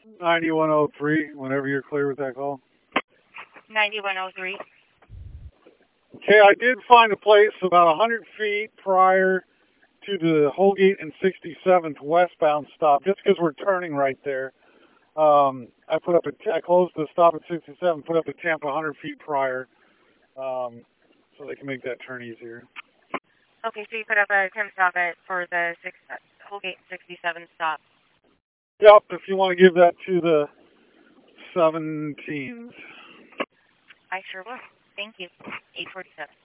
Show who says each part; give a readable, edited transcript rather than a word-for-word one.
Speaker 1: 9103, whenever you're clear with that call.
Speaker 2: 9103.
Speaker 1: Okay, I did find a place about 100 feet prior to the Holgate and 67th westbound stop, just because we're turning right there. I closed the stop at 67, put up a temp 100 feet prior, so they can make that turn easier.
Speaker 2: Okay, so you put up a temp stop for the Holgate 67 stop.
Speaker 1: Yep, if you want to give that to the 17s.
Speaker 2: I sure will. Thank you. 847.